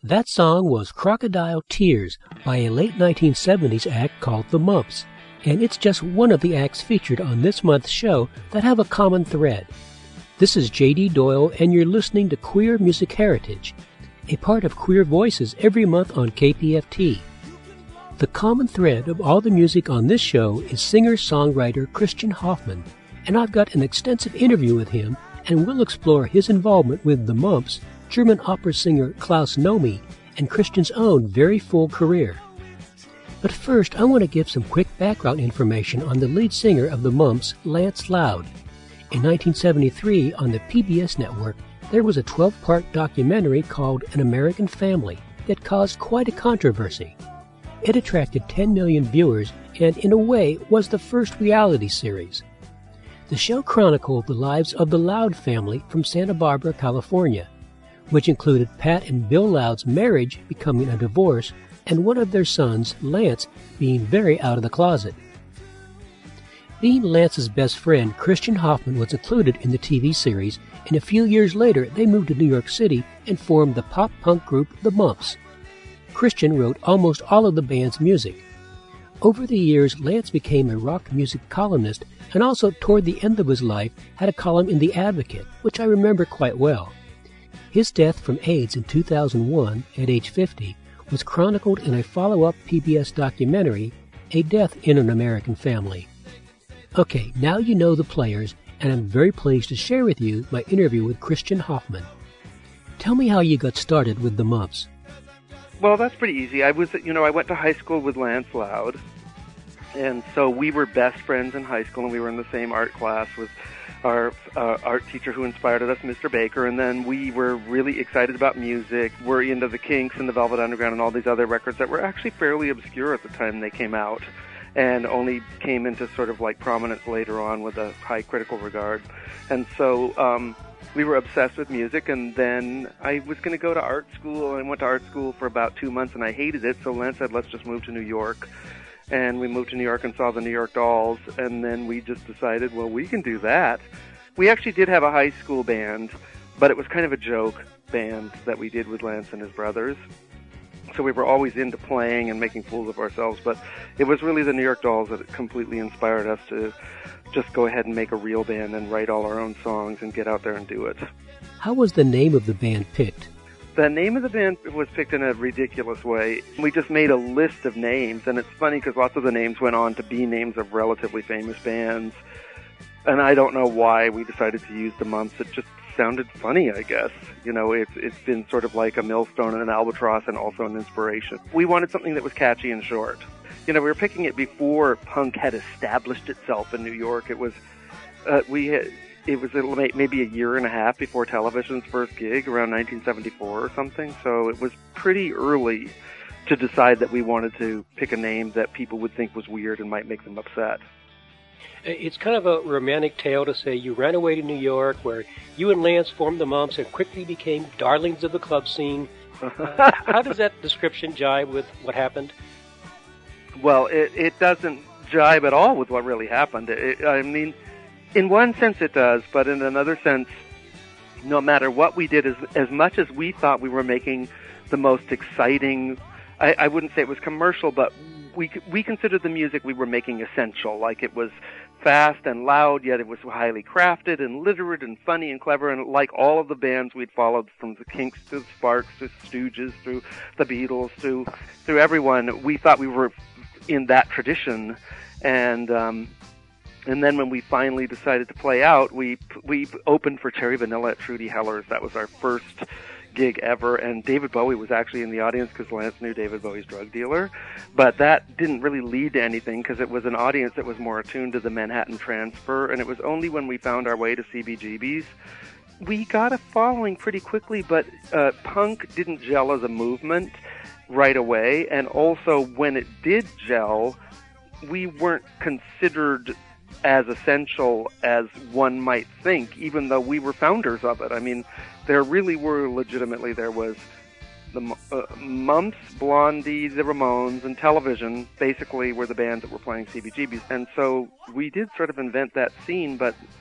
That song was Crocodile Tears by a late 1970s act called The Mumps, and it's just one of the acts featured on this month's show that have a common thread. This is J.D. Doyle, and you're listening to Queer Music Heritage, a part of Queer Voices every month on KPFT. The common thread of all the music on this show is singer-songwriter Christian Hoffman, and I've got an extensive interview with him, and we'll explore his involvement with The Mumps, German opera singer Klaus Nomi, and Christian's own very full career. But first, I want to give some quick background information on the lead singer of The Mumps, Lance Loud. In 1973, on the PBS network, there was a 12-part documentary called An American Family that caused quite a controversy. It attracted 10 million viewers and, in a way, was the first reality series. The show chronicled the lives of the Loud family from Santa Barbara, California, which included Pat and Bill Loud's marriage becoming a divorce and one of their sons, Lance, being very out of the closet. Being Lance's best friend, Christian Hoffman was included in the TV series, and a few years later they moved to New York City and formed the pop-punk group The Mumps. Christian wrote almost all of the band's music. Over the years, Lance became a rock music columnist and also, toward the end of his life, had a column in The Advocate, which I remember quite well. His death from AIDS in 2001, at age 50, was chronicled in a follow-up PBS documentary, A Death in an American Family. Okay, now you know the players, and I'm very pleased to share with you my interview with Christian Hoffman. Tell me how you got started with The Mumps. Well, that's pretty easy. I went to high school with Lance Loud, and so we were best friends in high school, and we were in the same art class with our art teacher who inspired us, Mr. Baker, and then we were really excited about music. We're into the Kinks and the Velvet Underground and all these other records that were actually fairly obscure at the time they came out and only came into sort of like prominence later on with a high critical regard. And so we were obsessed with music, and then I was going to go to art school, and I went to art school for about 2 months, and I hated it, so Lance said, let's just move to New York. And we moved to New York and saw the New York Dolls, and then we just decided, well, we can do that. We actually did have a high school band, but it was kind of a joke band that we did with Lance and his brothers. So we were always into playing and making fools of ourselves, but it was really the New York Dolls that completely inspired us to just go ahead and make a real band and write all our own songs and get out there and do it. How was the name of the band picked? The name of the band was picked in a ridiculous way. We just made a list of names, and it's funny because lots of the names went on to be names of relatively famous bands. And I don't know why we decided to use the Mumps. It just sounded funny, I guess. You know, it's been sort of like a millstone and an albatross and also an inspiration. We wanted something that was catchy and short. You know, we were picking it before punk had established itself in New York. It was maybe a year and a half before Television's first gig, around 1974 or something. So it was pretty early to decide that we wanted to pick a name that people would think was weird and might make them upset. It's kind of a romantic tale to say you ran away to New York, where you and Lance formed the Mumps and quickly became darlings of the club scene. How does that description jive with what happened? Well, it doesn't jive at all with what really happened. I mean, in one sense it does, but in another sense, no matter what we did, as much as we thought we were making the most exciting, I wouldn't say it was commercial, but we considered the music we were making essential. Like, it was fast and loud, yet it was highly crafted and literate and funny and clever, and like all of the bands we'd followed, from the Kinks to the Sparks to Stooges through the Beatles through everyone, we thought we were in that tradition. And then when we finally decided to play out, we opened for Cherry Vanilla at Trudy Heller's. That was our first gig ever, and David Bowie was actually in the audience because Lance knew David Bowie's drug dealer. But that didn't really lead to anything because it was an audience that was more attuned to the Manhattan Transfer, and it was only when we found our way to CBGB's we got a following pretty quickly, but punk didn't gel as a movement right away, and also when it did gel, we weren't considered as essential as one might think, even though we were founders of it. I mean, there really were legitimately, there was the Mumps, Blondie, the Ramones, and Television basically were the bands that were playing CBGBs. And so we did sort of invent that scene, but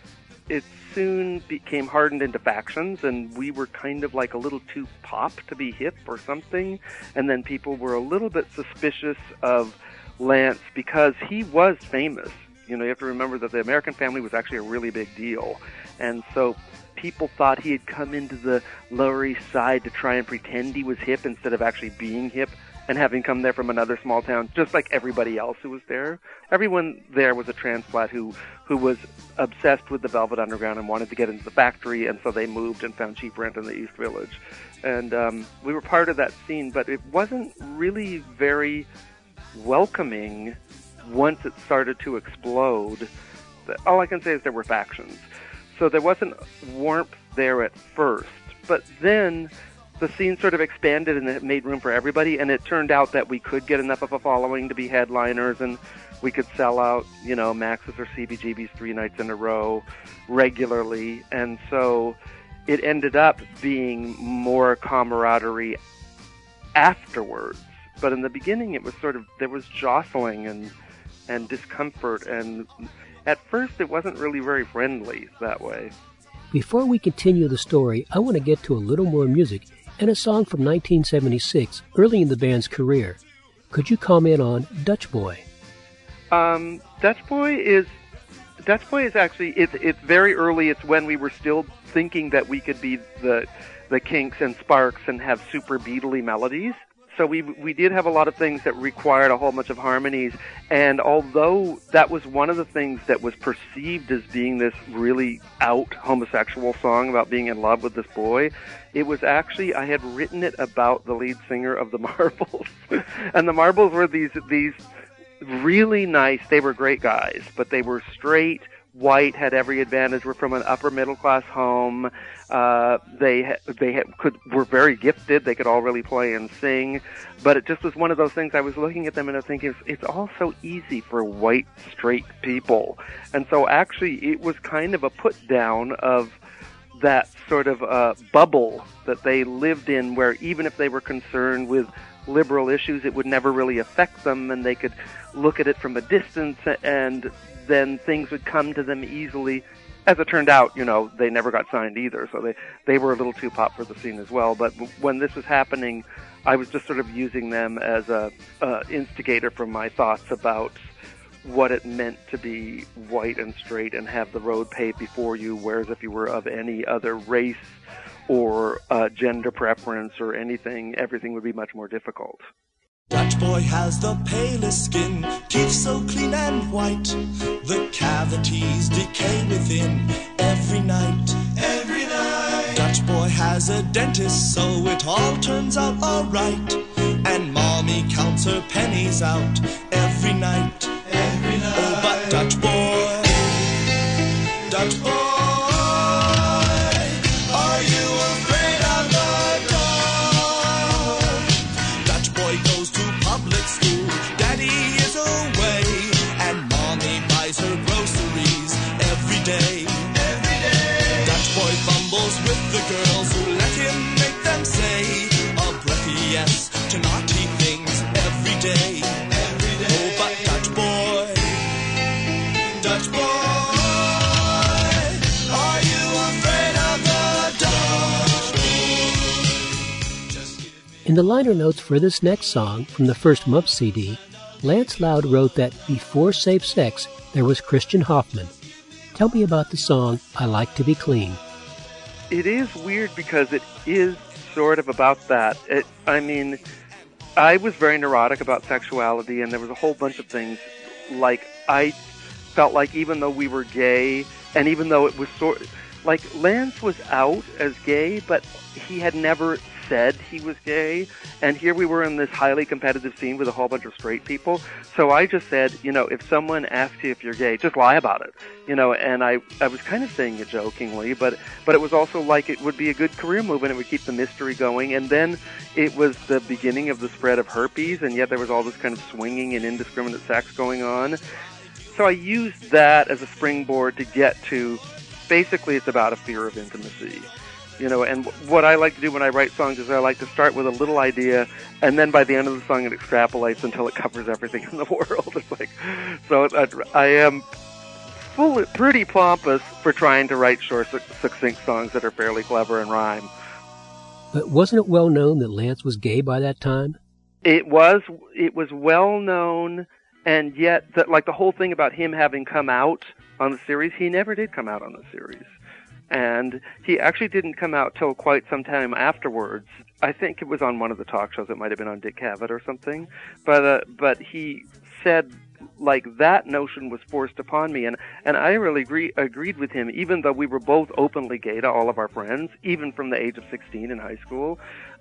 it soon became hardened into factions, and we were kind of like a little too pop to be hip or something. And then people were a little bit suspicious of Lance because he was famous. You know, you have to remember that the American Family was actually a really big deal. And so people thought he had come into the Lower East Side to try and pretend he was hip instead of actually being hip and having come there from another small town, just like everybody else who was there. Everyone there was a transplant who was obsessed with the Velvet Underground and wanted to get into the factory, and so they moved and found cheap rent in the East Village. And we were part of that scene, but it wasn't really very welcoming once it started to explode. All I can say is there were factions. So there wasn't warmth there at first, but then the scene sort of expanded and it made room for everybody, and it turned out that we could get enough of a following to be headliners, and we could sell out, you know, Max's or CBGB's 3 nights in a row regularly, and so it ended up being more camaraderie afterwards. But in the beginning it was sort of, there was jostling and discomfort, and at first it wasn't really very friendly that way. Before we continue the story, I want to get to a little more music and a song from 1976, early in the band's career. Could you comment on Dutch Boy? Dutch Boy is actually, it's very early. It's when we were still thinking that we could be the Kinks and Sparks and have super beatly melodies. So we did have a lot of things that required a whole bunch of harmonies, and although that was one of the things that was perceived as being this really out homosexual song about being in love with this boy, it was actually, I had written it about the lead singer of the Marbles. And the Marbles were these really nice, they were great guys, but they were straight, white, had every advantage, were from an upper middle class home. Were very gifted. They could all really play and sing, but it just was one of those things. I was looking at them and I was thinking, it's all so easy for white straight people, and so actually it was kind of a put down of that sort of bubble that they lived in, where even if they were concerned with liberal issues, it would never really affect them, and they could look at it from a distance, and then things would come to them easily. As it turned out, you know, they never got signed either, so they were a little too pop for the scene as well. But when this was happening, I was just sort of using them as a instigator for my thoughts about what it meant to be white and straight and have the road paved before you, whereas if you were of any other race or gender preference or anything, everything would be much more difficult. Dutch boy has the palest skin, teeth so clean and white. The cavities decay within every night. Every night. Dutch boy has a dentist, so it all turns out alright. And mommy counts her pennies out every night. Every night. Oh, but Dutch boy, Dutch boy. With the girls who let him make them say a breathy yes to naughty things every day. Every day. Oh, but Dutch boy, are you afraid of the dark? In the liner notes for this next song from the first Mumps CD, Lance Loud wrote that before Safe Sex, there was Christian Hoffman. Tell me about the song I Like to Be Clean. It is weird because it is sort of about that. I mean, I was very neurotic about sexuality, and there was a whole bunch of things. Like, I felt like even though we were gay, and even though it was like Lance was out as gay, but he had never said he was gay, and here we were in this highly competitive scene with a whole bunch of straight people. So I just said, you know, if someone asks you if you're gay, just lie about it, you know. And I was kind of saying it jokingly, but it was also like it would be a good career move, and it would keep the mystery going. And then it was the beginning of the spread of herpes, and yet there was all this kind of swinging and indiscriminate sex going on. So I used that as a springboard to get to, basically it's about a fear of intimacy. You know, and what I like to do when I write songs is I like to start with a little idea, and then by the end of the song it extrapolates until it covers everything in the world. It's like, so I am pretty pompous for trying to write short, succinct songs that are fairly clever and rhyme. But wasn't it well known that Lance was gay by that time? It was well known, and yet, the whole thing about him having come out on the series, he never did come out on the series. And he actually didn't come out till quite some time afterwards. I think it was on one of the talk shows. It might have been on Dick Cavett or something. But he said, that notion was forced upon me, and I really agreed with him, even though we were both openly gay to all of our friends, even from the age of 16 in high school.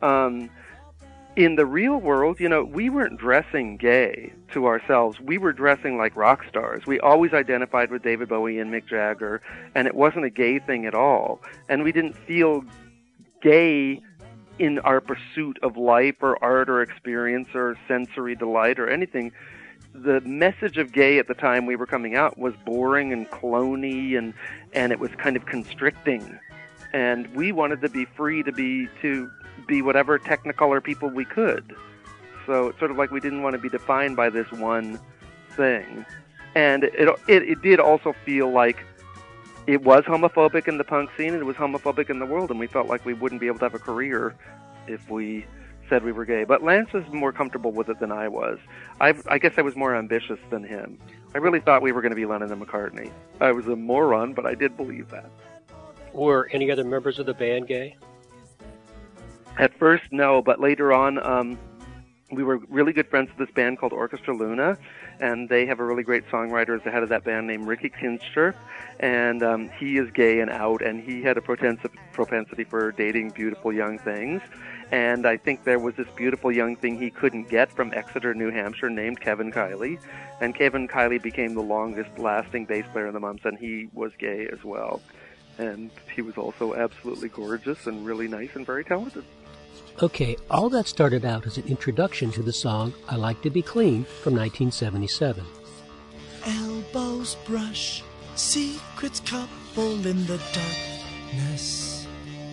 In the real world, we weren't dressing gay to ourselves. We were dressing like rock stars. We always identified with David Bowie and Mick Jagger, and it wasn't a gay thing at all. And we didn't feel gay in our pursuit of life or art or experience or sensory delight or anything. The message of gay at the time we were coming out was boring and cloney, and it was kind of constricting. And we wanted to be free to be whatever Technicolor people we could. So it's sort of like we didn't want to be defined by this one thing. And it did also feel like it was homophobic in the punk scene, and it was homophobic in the world, and we felt like we wouldn't be able to have a career if we said we were gay. But Lance was more comfortable with it than I was. I guess I was more ambitious than him. I really thought we were going to be Lennon and McCartney. I was a moron, but I did believe that. Were any other members of the band gay? At first, no, but later on, we were really good friends with this band called Orchestra Luna, and they have a really great songwriter as the head of that band named Ricky Kinster, and he is gay and out, and he had a propensity for dating beautiful young things, and I think there was this beautiful young thing he couldn't get from Exeter, New Hampshire, named Kevin Kiley, and Kevin Kiley became the longest-lasting bass player in the Mumps, and he was gay as well. And he was also absolutely gorgeous and really nice and very talented. Okay, all that started out as an introduction to the song I Like to Be Clean from 1977. Elbows brush, secrets couple in the darkness.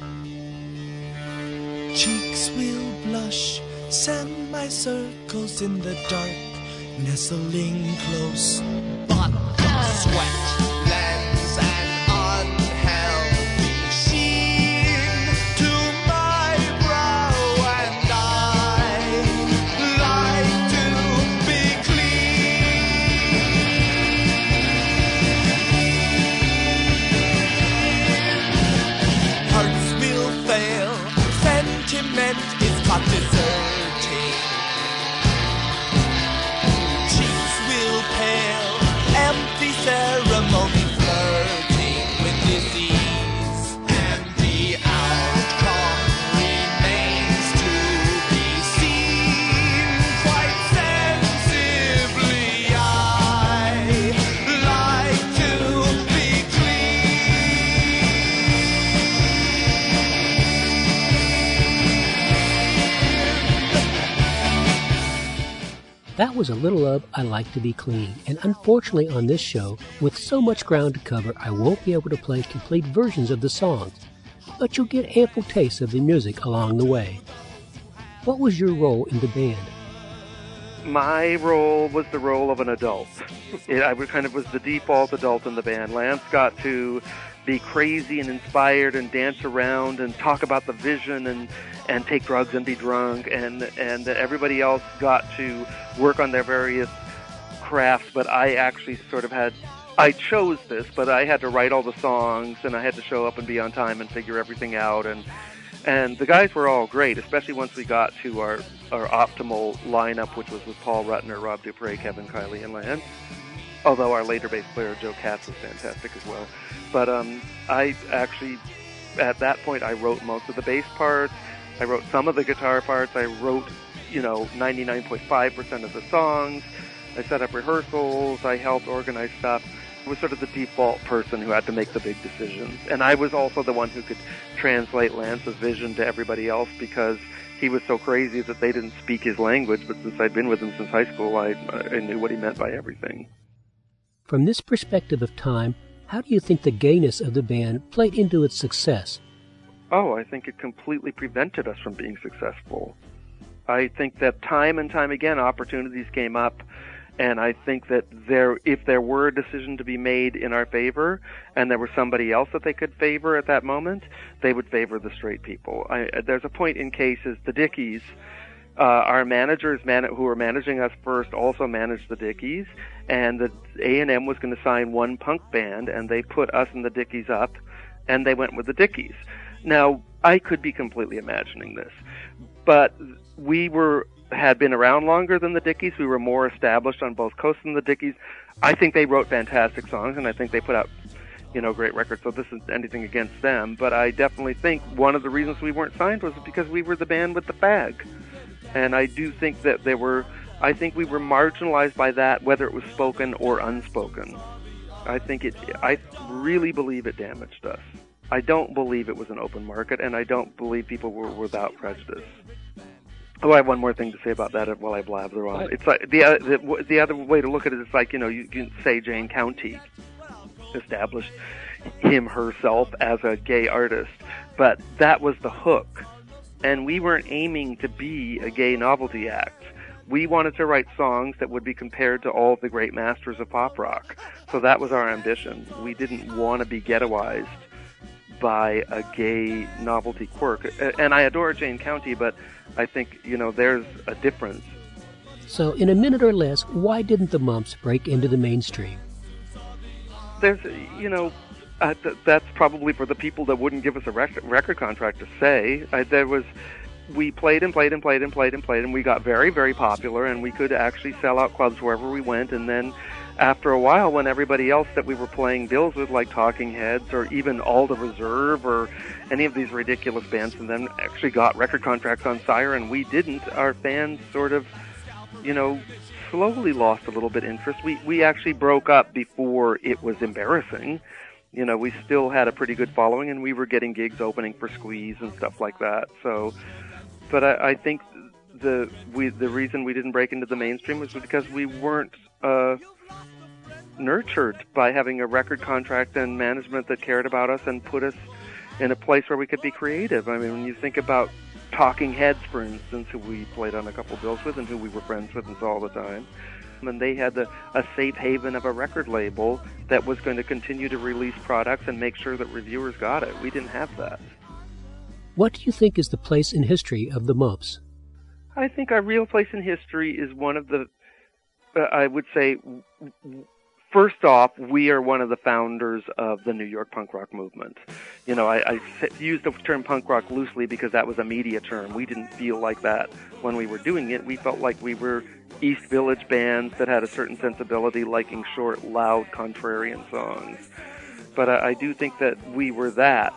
Cheeks will blush, semicircles in the dark, nestling close. But sweat. Deserting. Cheeks will pale, empty ceremony flirting with disease, and the outcome remains to be seen. Quite sensibly, I like to be That was a little of I Like to Be Clean, and unfortunately on this show, with so much ground to cover, I won't be able to play complete versions of the songs, but you'll get ample tastes of the music along the way. What was your role in the band? My role was the role of an adult. I kind of was the default adult in the band. Lance got to be crazy and inspired and dance around and talk about the vision and take drugs and be drunk, and everybody else got to work on their various crafts, but I actually I chose this, but I had to write all the songs, and I had to show up and be on time and figure everything out, and the guys were all great, especially once we got to our optimal lineup, which was with Paul Ruttner, Rob Dupre, Kevin Kiley, and Lance, although our later bass player, Joe Katz, was fantastic as well. But I actually, at that point, I wrote most of the bass parts, I wrote some of the guitar parts, I wrote, 99.5% of the songs, I set up rehearsals, I helped organize stuff. I was sort of the default person who had to make the big decisions. And I was also the one who could translate Lance's vision to everybody else because he was so crazy that they didn't speak his language, but since I'd been with him since high school, I knew what he meant by everything. From this perspective of time, how do you think the gayness of the band played into its success? Oh, I think it completely prevented us from being successful. I think that time and time again, opportunities came up, And I think that if there were a decision to be made in our favor, and there was somebody else that they could favor at that moment, they would favor the straight people. There's a point in cases, the Dickies, our managers who were managing us first also managed the Dickies, and the A&M was going to sign one punk band, and they put us and the Dickies up, and they went with the Dickies. Now, I could be completely imagining this, but we had been around longer than the Dickies. We were more established on both coasts than the Dickies. I think they wrote fantastic songs, and I think they put out, great records, so this isn't anything against them, but I definitely think one of the reasons we weren't signed was because we were the band with the fag. And I do think that I think we were marginalized by that, whether it was spoken or unspoken. I really believe it damaged us. I don't believe it was an open market, and I don't believe people were without prejudice. Oh, I have one more thing to say about that while I blabber on. It's like the other way to look at it is like, you can say Jane County established herself as a gay artist, but that was the hook. And we weren't aiming to be a gay novelty act. We wanted to write songs that would be compared to all the great masters of pop rock. So that was our ambition. We didn't want to be ghettoized by a gay novelty quirk. And I adore Jane County, but I think, there's a difference. So in a minute or less, why didn't the Mumps break into the mainstream? There's, that's probably for the people that wouldn't give us a record contract to say. We played and played and played and played and played, and we got very, very popular, and we could actually sell out clubs wherever we went. And then after a while, when everybody else that we were playing bills with, like Talking Heads or even All the Reserve or any of these ridiculous bands, and then actually got record contracts on Sire, and we didn't, our fans sort of, slowly lost a little bit interest. We actually broke up before it was embarrassing. We still had a pretty good following, and we were getting gigs opening for Squeeze and stuff like that. So, but I think the reason we didn't break into the mainstream was because we weren't nurtured by having a record contract and management that cared about us and put us in a place where we could be creative. I mean, when you think about Talking Heads, for instance, who we played on a couple bills with and who we were friends with and saw all the time, and they had a safe haven of a record label that was going to continue to release products and make sure that reviewers got it. We didn't have that. What do you think is the place in history of the Mumps? I think our real place in history is one of the, I would say, first off, we are one of the founders of the New York punk rock movement. I use the term punk rock loosely because that was a media term. We didn't feel like that when we were doing it. We felt like we were East Village bands that had a certain sensibility, liking short, loud, contrarian songs. But I do think that we were that.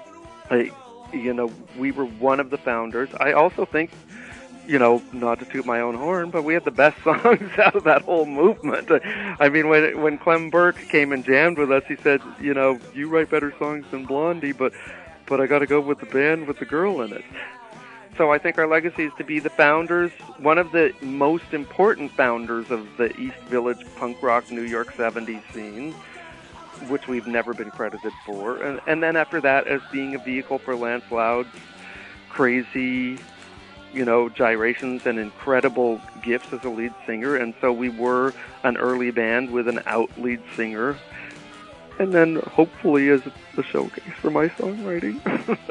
We were one of the founders. I also think, not to toot my own horn, but we had the best songs out of that whole movement. I mean, when Clem Burke came and jammed with us, he said, you write better songs than Blondie, but I got to go with the band with the girl in it. So I think our legacy is to be the founders, one of the most important founders of the East Village punk rock New York 70s scene, which we've never been credited for. And then after that, as being a vehicle for Lance Loud's crazy, gyrations and incredible gifts as a lead singer. And so we were an early band with an out lead singer. And then hopefully as a showcase for my songwriting.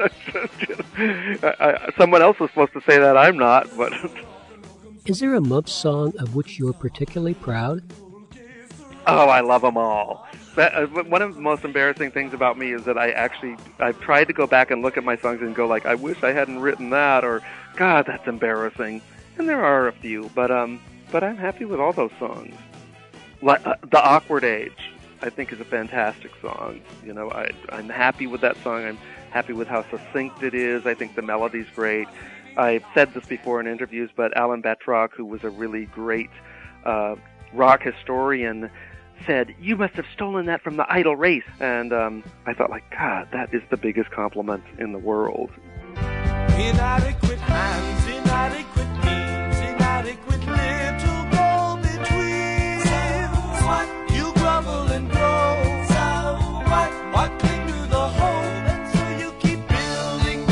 Someone else was supposed to say that, I'm not, but... Is there a Mumps song of which you're particularly proud? Oh, I love them all. One of the most embarrassing things about me is that I've tried to go back and look at my songs and go like, I wish I hadn't written that, or God, that's embarrassing. And there are a few, but I'm happy with all those songs. The Awkward Age, I think, is a fantastic song. I'm happy with that song. I'm happy with how succinct it is. I think the melody's great. I've said this before in interviews, but Alan Betrock, who was a really great rock historian, said, you must have stolen that from the Idle Race. And I thought, God, that is the biggest compliment in the world. Inadequate hands, inadequate means, inadequate little go between. So what? You grovel and grow. So what cling to the hole? And so you keep building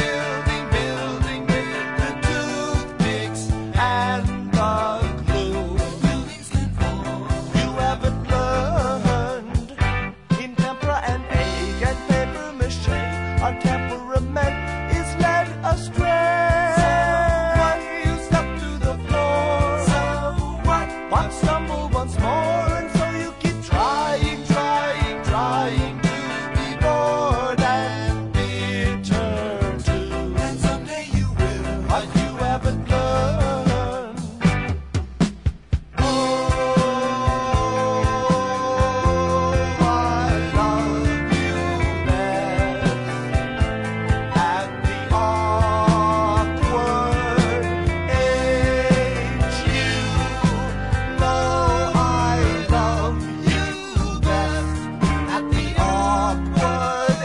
with the toothpicks and the glue. Building slip forward. our temperament is led astray. So what? You step to the floor. So what? But stumble once more, and so you keep trying to be bored and be turned to. And someday you will, but you haven't learned. Oh, I love you best at the awkward age. You know I love you best at the awkward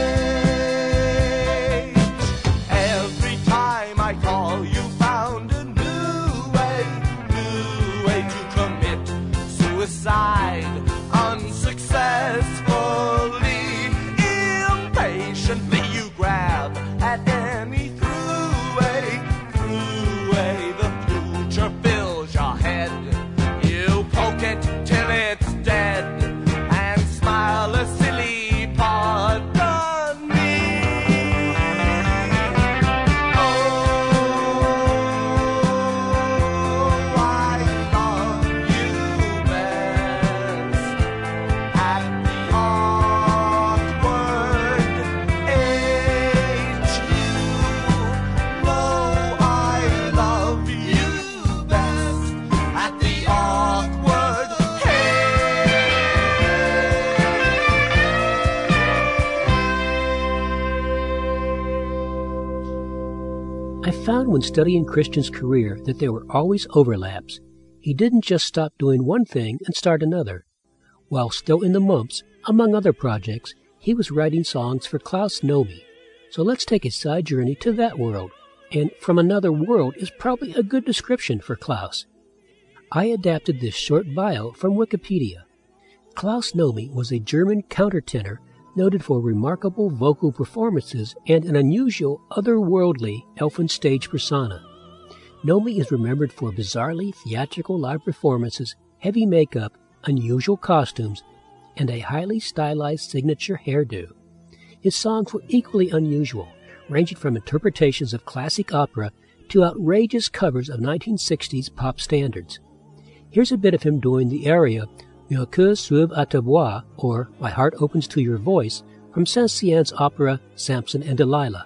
age. Every time I call, you found a new way to commit suicide unsuccessfully. Impatiently you grab at any throughway. The future fills your head. You poke it till it's dead and smile a silly pardon me. Oh, I love you best at the awkward age. You know I love you best at the awkward I found when studying Christian's career that there were always overlaps. He didn't just stop doing one thing and start another. While still in the Mumps, among other projects, he was writing songs for Klaus Nomi. So let's take a side journey to that world. And from another world is probably a good description for Klaus. I adapted this short bio from Wikipedia. Klaus Nomi was a German countertenor noted for remarkable vocal performances and an unusual, otherworldly elfin stage persona. Nomi is remembered for bizarrely theatrical live performances, heavy makeup, unusual costumes, and a highly stylized signature hairdo. His songs were equally unusual, ranging from interpretations of classic opera to outrageous covers of 1960s pop standards. Here's a bit of him doing the aria Mon cœur s'ouvre à ta voix, or My Heart Opens to Your Voice, from Saint-Saëns's opera Samson and Delilah.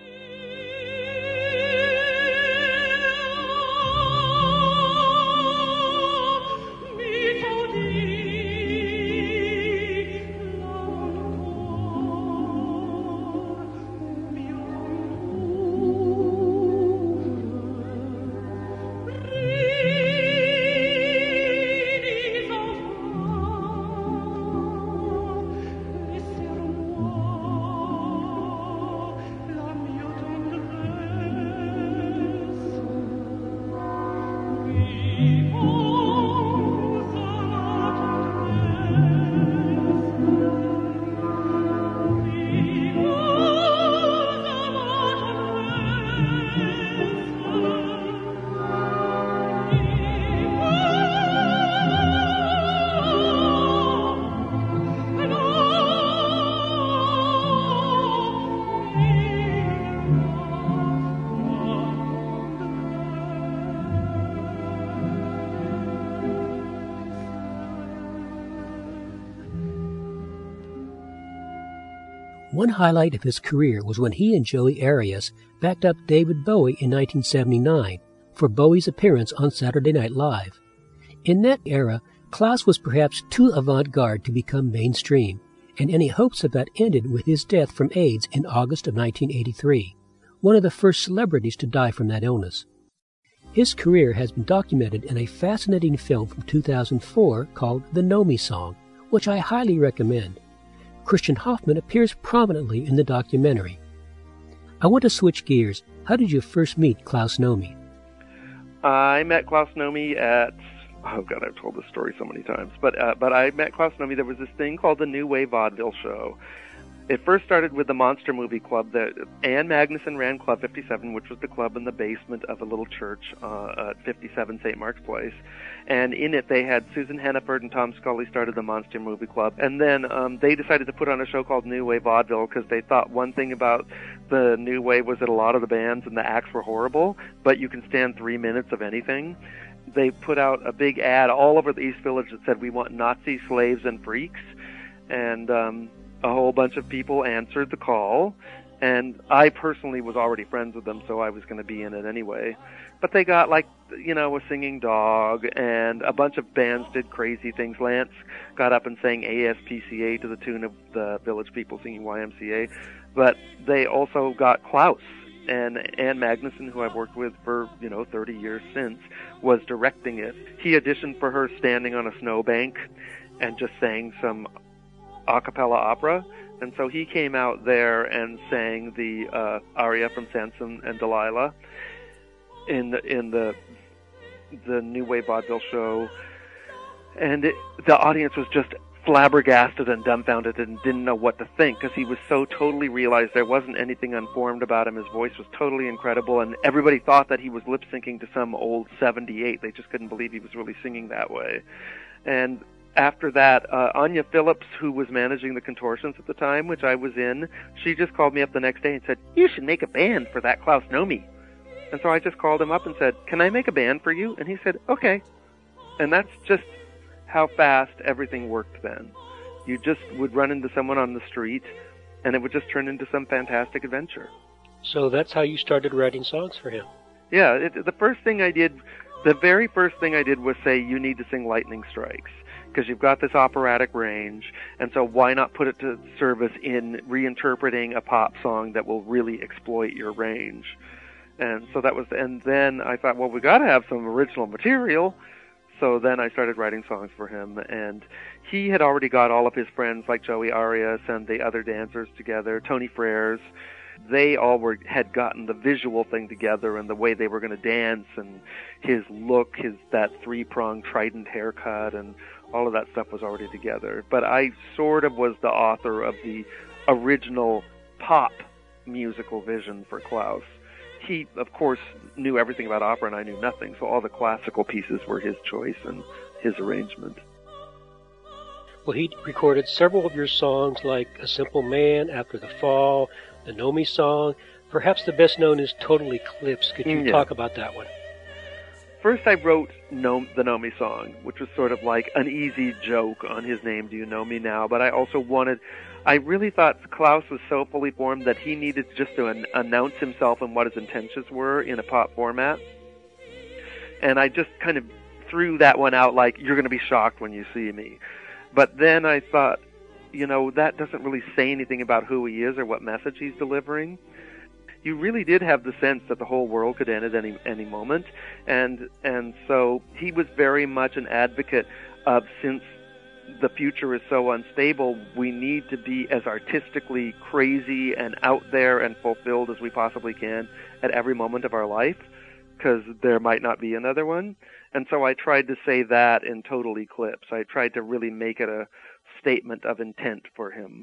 One highlight of his career was when he and Joey Arias backed up David Bowie in 1979 for Bowie's appearance on Saturday Night Live. In that era, Klaus was perhaps too avant-garde to become mainstream, and any hopes of that ended with his death from AIDS in August of 1983, one of the first celebrities to die from that illness. His career has been documented in a fascinating film from 2004 called The Nomi Song, which I highly recommend. Christian Hoffman appears prominently in the documentary. I want to switch gears. How did you first meet Klaus Nomi? I met Klaus Nomi at, oh God, I've told this story so many times, but I met Klaus Nomi. There was this thing called the New Wave Vaudeville Show, It first started with the Monster Movie Club. Ann Magnuson ran Club 57, which was the club in the basement of a little church at 57 St. Mark's Place. And in it, they had Susan Henneford and Tom Scully started the Monster Movie Club. And then they decided to put on a show called New Wave Vaudeville because they thought one thing about the New Wave was that a lot of the bands and the acts were horrible, but you can stand 3 minutes of anything. They put out a big ad all over the East Village that said, "We want Nazi slaves and freaks." And a whole bunch of people answered the call, and I personally was already friends with them, so I was going to be in it anyway. But they got, like, you know, a singing dog, and a bunch of bands did crazy things. Lance got up and sang ASPCA to the tune of the Village People singing YMCA. But they also got Klaus, and Ann Magnuson, who I've worked with for, 30 years since, was directing it. He auditioned for her standing on a snowbank and just sang some a cappella opera, and so he came out there and sang the aria from Samson and Delilah in the New Wave Vaudeville show, and the audience was just flabbergasted and dumbfounded and didn't know what to think because he was so totally realized there wasn't anything unformed about him. His voice was totally incredible, and everybody thought that he was lip syncing to some old 78. They just couldn't believe he was really singing that way. And after that, Anya Phillips, who was managing the Contortions at the time, which I was in, she just called me up the next day and said, "You should make a band for that Klaus Nomi." And so I just called him up and said, "Can I make a band for you?" And he said, "Okay." And that's just how fast everything worked then. You just would run into someone on the street, and it would just turn into some fantastic adventure. So that's how you started writing songs for him. Yeah, the very first thing I did was say, you need to sing Lightning Strikes, because you've got this operatic range, and so why not put it to service in reinterpreting a pop song that will really exploit your range? And so and then I thought, well, we got to have some original material. So then I started writing songs for him, and he had already got all of his friends like Joey Arias and the other dancers together, Tony Freres. They all had gotten the visual thing together and the way they were going to dance and his look, that three-pronged trident haircut, and all of that stuff was already together. But I sort of was the author of the original pop musical vision for Klaus. He, of course, knew everything about opera, and I knew nothing, so all the classical pieces were his choice and his arrangement. Well, he recorded several of your songs, like A Simple Man, After the Fall, the Nomi song. Perhaps the best known is Total Eclipse. Could you talk about that one? First, I wrote the Nomi song, which was sort of like an easy joke on his name, Do You Know Me Now? But I really thought Klaus was so fully formed that he needed just to announce himself and what his intentions were in a pop format. And I just kind of threw that one out like, you're going to be shocked when you see me. But then I thought, that doesn't really say anything about who he is or what message he's delivering. You really did have the sense that the whole world could end at any moment. And so he was very much an advocate of, since the future is so unstable, we need to be as artistically crazy and out there and fulfilled as we possibly can at every moment of our life, because there might not be another one. And so I tried to say that in Total Eclipse. I tried to really make it a statement of intent for him.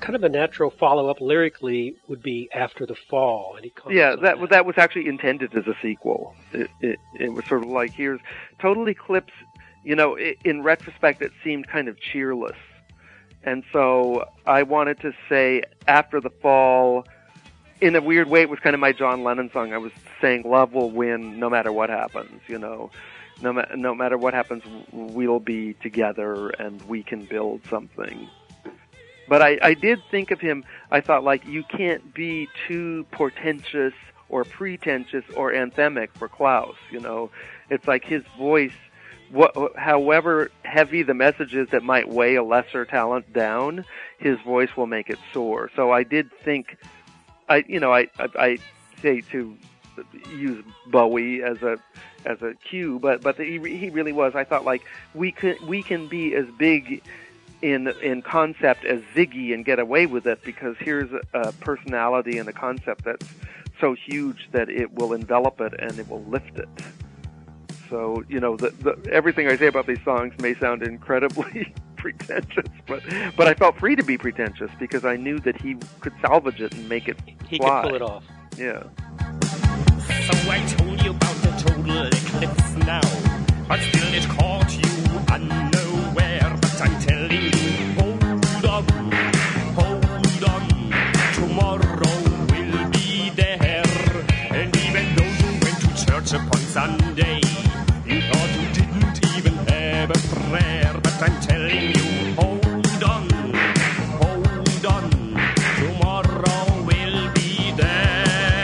kind of a natural follow-up lyrically would be After the Fall. Any comments on that was actually intended as a sequel. It was sort of like, here's Total Eclipse. You know, in retrospect, it seemed kind of cheerless. And so I wanted to say After the Fall, in a weird way, it was kind of my John Lennon song. I was saying love will win no matter what happens, you know. No matter what happens, we'll be together and we can build something. But I did think of him, I thought, like, you can't be too portentous or pretentious or anthemic for Klaus, you know. It's like his voice, however heavy the message is that might weigh a lesser talent down, his voice will make it soar. So I did think, I say to use Bowie as a cue, but he really was. I thought, like, we can be as big in concept as Ziggy and get away with it, because here's a personality and a concept that's so huge that it will envelop it and it will lift it. So, you know, everything I say about these songs may sound incredibly pretentious, but I felt free to be pretentious because I knew that he could salvage it and make it He fly. could pull it off. Yeah. So I told you about the total eclipse now, but still it caught you unaware. But I'm telling you, hold on, tomorrow will be there. And even though you went to church upon Sunday, you thought you didn't even have a prayer. But I'm telling you, hold on, tomorrow will be there.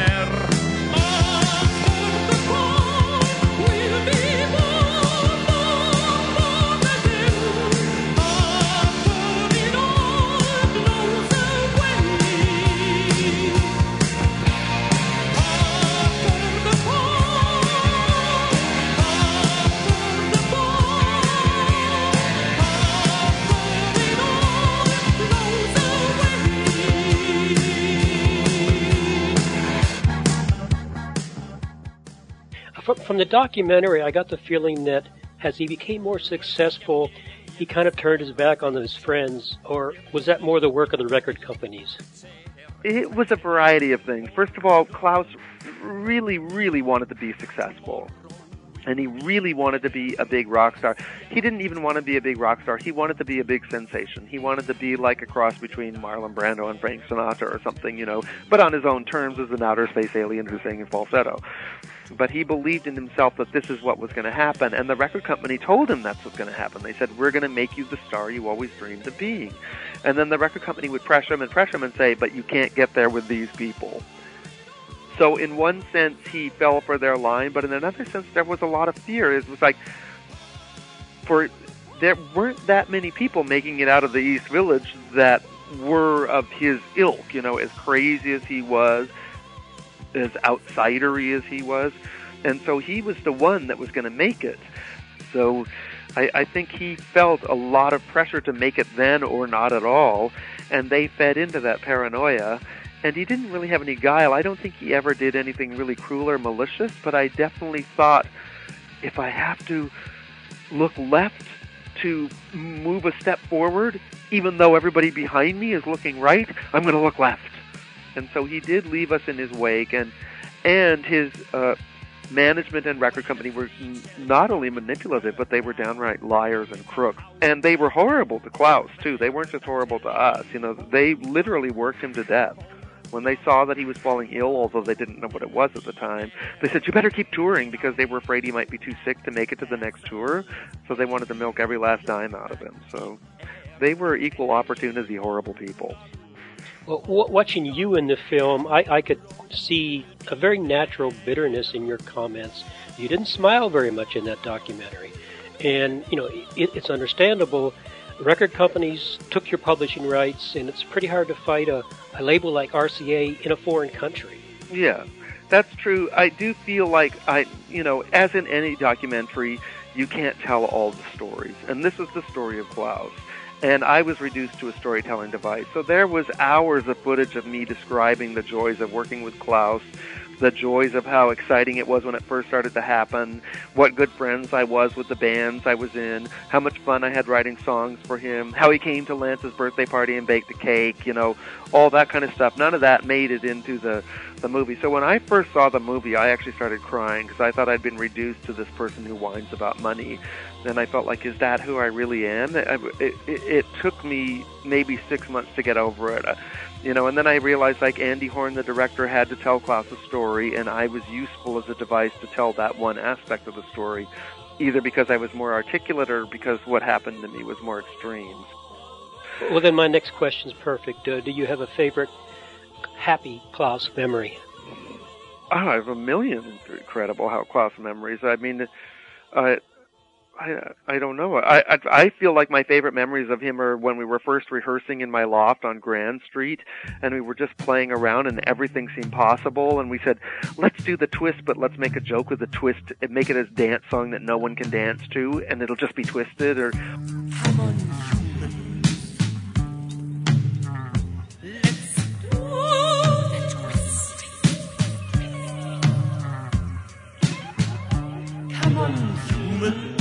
From the documentary, I got the feeling that as he became more successful, he kind of turned his back on his friends, or was that more the work of the record companies? It was a variety of things. First of all, Klaus really, really wanted to be successful. And he really wanted to be a big rock star. He didn't even want to be a big rock star. He wanted to be a big sensation. He wanted to be like a cross between Marlon Brando and Frank Sinatra or something, you know, but on his own terms as an outer space alien who sang in falsetto. But he believed in himself that this is what was going to happen, and the record company told him that's what's going to happen. They said, we're going to make you the star you always dreamed of being. And then the record company would pressure him and say, but you can't get there with these people. So in one sense, he fell for their line, but in another sense, there was a lot of fear. It was like, there weren't that many people making it out of the East Village that were of his ilk, you know, as crazy as he was, as outsidery as he was. And so he was the one that was going to make it. So I think he felt a lot of pressure to make it then or not at all, and they fed into that paranoia. And he didn't really have any guile. I don't think he ever did anything really cruel or malicious, but I definitely thought, if I have to look left to move a step forward, even though everybody behind me is looking right, I'm going to look left. And so he did leave us in his wake, and his management and record company were not only manipulative, but they were downright liars and crooks. And they were horrible to Klaus, too. They weren't just horrible to us. You know, they literally worked him to death. When they saw that he was falling ill, although they didn't know what it was at the time, they said, you better keep touring, because they were afraid he might be too sick to make it to the next tour. So they wanted to milk every last dime out of him. So they were equal opportunity horrible people. Well, watching you in the film, I could see a very natural bitterness in your comments. You didn't smile very much in that documentary. And, you know, it's understandable. Record companies took your publishing rights, and it's pretty hard to fight a label like RCA in a foreign country. Yeah, that's true. I do feel like as in any documentary, you can't tell all the stories. And this is the story of Klaus. And I was reduced to a storytelling device. So there was hours of footage of me describing the joys of working with Klaus, the joys of how exciting it was when it first started to happen, what good friends I was with the bands I was in, how much fun I had writing songs for him, how he came to Lance's birthday party and baked a cake, you know, all that kind of stuff. None of that made it into the movie. So when I first saw the movie, I actually started crying because I thought I'd been reduced to this person who whines about money. And I felt like, is that who I really am? It took me maybe 6 months to get over it. You know, and then I realized, like, Andy Horn, the director, had to tell Klaus's story, and I was useful as a device to tell that one aspect of the story, either because I was more articulate or because what happened to me was more extreme. Well, then my next question is perfect. Do you have a favorite happy Klaus memory? Oh, I have a million incredible Klaus memories. I mean, I don't know. I feel like my favorite memories of him are when we were first rehearsing in my loft on Grand Street, and we were just playing around, and everything seemed possible. And we said, let's do the twist, but let's make a joke with the twist and make it a dance song that no one can dance to, and it'll just be twisted. Or Come on, humans. Let's do the twist. Come on, humans.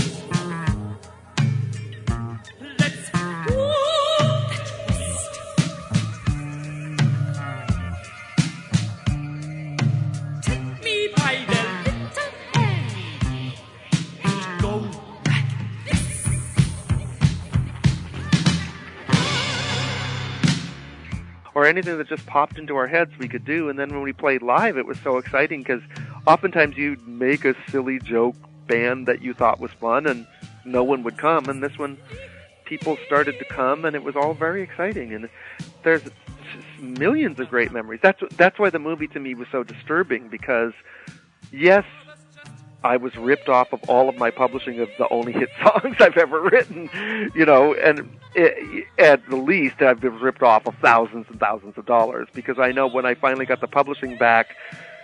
or anything that just popped into our heads we could do. And then when we played live, it was so exciting because oftentimes you'd make a silly joke band that you thought was fun and no one would come. And this one, people started to come, and it was all very exciting. And there's millions of great memories. That's why the movie to me was so disturbing, because yes, I was ripped off of all of my publishing of the only hit songs I've ever written, you know, and at the least I've been ripped off of thousands and thousands of dollars, because I know when I finally got the publishing back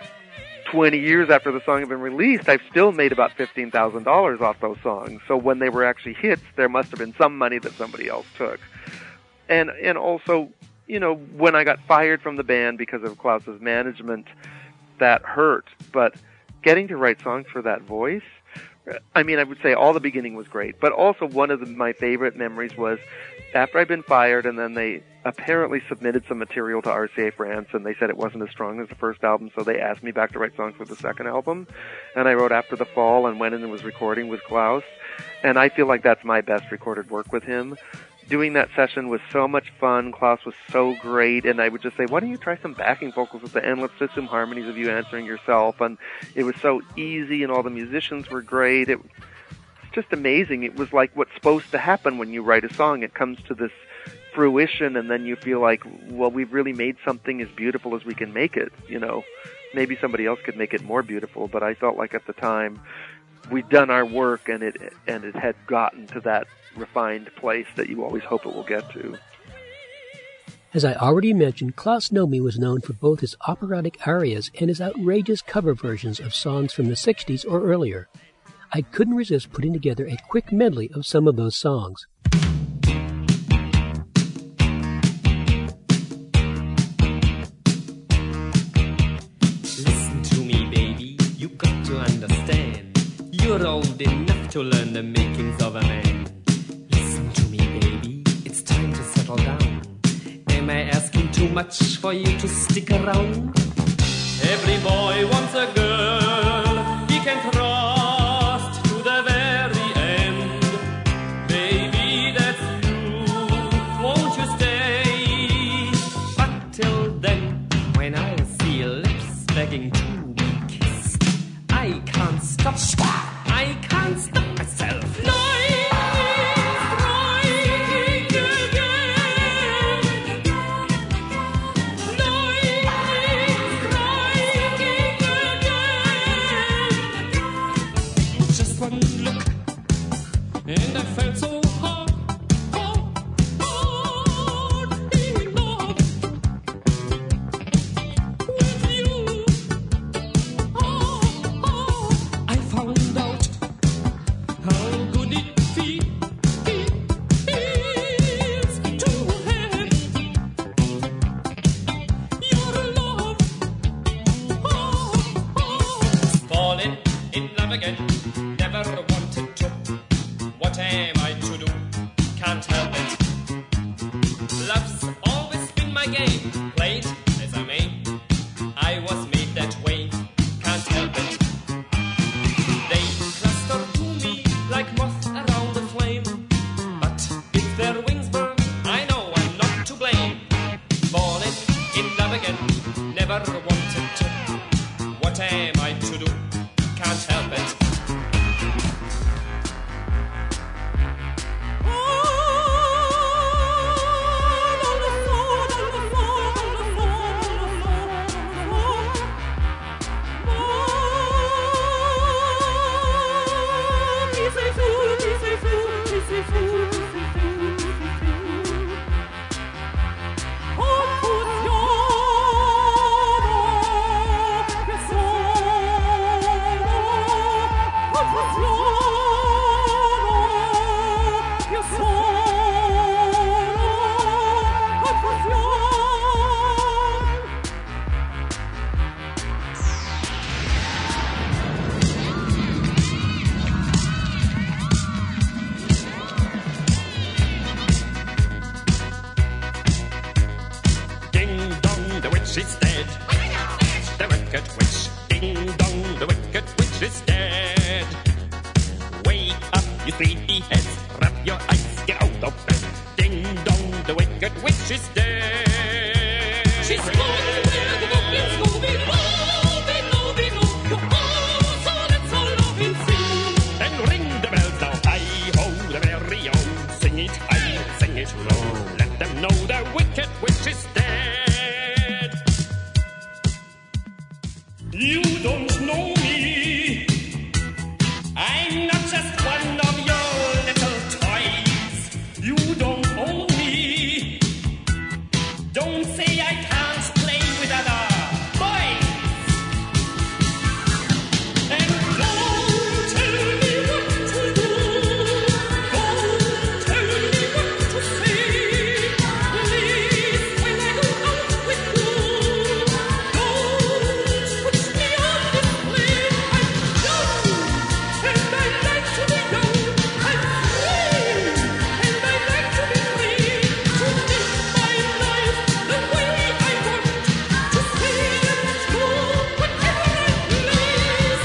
20 years after the song had been released, I've still made about $15,000 off those songs. So when they were actually hits, there must have been some money that somebody else took. And also, you know, when I got fired from the band because of Klaus's management, that hurt. But getting to write songs for that voice, I mean, I would say all the beginning was great. But also one of my favorite memories was after I'd been fired, and then they apparently submitted some material to RCA France, and they said it wasn't as strong as the first album, so they asked me back to write songs for the second album. And I wrote After the Fall and went in and was recording with Klaus. And I feel like that's my best recorded work with him. Doing that session was so much fun. Klaus was so great, and I would just say, why don't you try some backing vocals at the end? Let's just some harmonies of you answering yourself. And it was so easy, and all the musicians were great. It's just amazing. It was like what's supposed to happen when you write a song. It comes to this fruition, and then you feel like, well, we've really made something as beautiful as we can make it. You know, maybe somebody else could make it more beautiful, but I felt like at the time we'd done our work, and it had gotten to that refined place that you always hope it will get to. As I already mentioned, Klaus Nomi was known for both his operatic arias and his outrageous cover versions of songs from the 60s or earlier. I couldn't resist putting together a quick medley of some of those songs. Listen to me, baby, you got to understand. You're old enough to learn the makings of a man. Listen to me, baby, it's time to settle down. Am I asking too much for you to stick around? Every boy wants a girl he can trust to the very end. Baby, that's you, won't you stay? But till then, when I see lips begging to be kissed, I can't stop. I can't stop myself. Just one look, and I felt so hard in love with you. I found out What am I to do? Can't help it. She's dead. The wicked witch, ding dong, the wicked witch is dead. Wake up, you sleepy heads, rub your eyes, get out of bed. Ding dong, the wicked witch is dead. She's moving where the book is moving, moving, moving, moving. Oh, so let's all love and sing. And ring the bells now, hi-ho, the merry-o. Sing it high, sing it low. Let them know the wicked witch is dead. You don't know me. I'm not just one of your little toys. You don't own me. Don't say I can't play with other boys. And don't tell me what to do. Don't tell me what to say. Please, when I go out with you, don't put me on display. I'm young, and I like to be young. I'm free, and I like to be free. To live my life the way I want. To say and do whatever I please.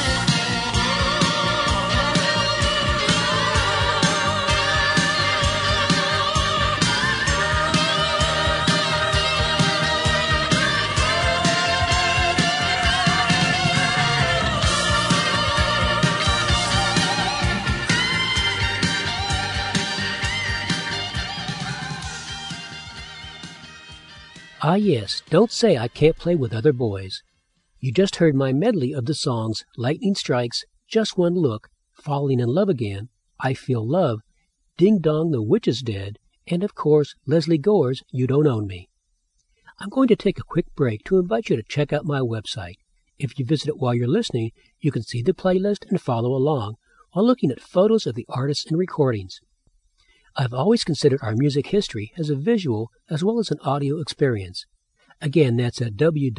Ah yes, don't say I can't play with other boys. You just heard my medley of the songs Lightning Strikes, Just One Look, Falling in Love Again, I Feel Love, Ding Dong the Witch is Dead, and of course Leslie Gore's You Don't Own Me. I'm going to take a quick break to invite you to check out my website. If you visit it while you're listening, you can see the playlist and follow along while looking at photos of the artists and recordings. I've always considered our music history as a visual as well as an audio experience. Again, that's at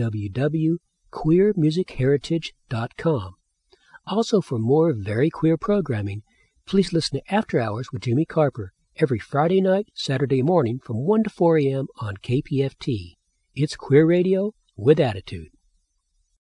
www.queermusicheritage.com. Also, for more very queer programming, please listen to After Hours with Jimmy Carper every Friday night, Saturday morning from 1 to 4 a.m. on KPFT. It's queer radio with attitude.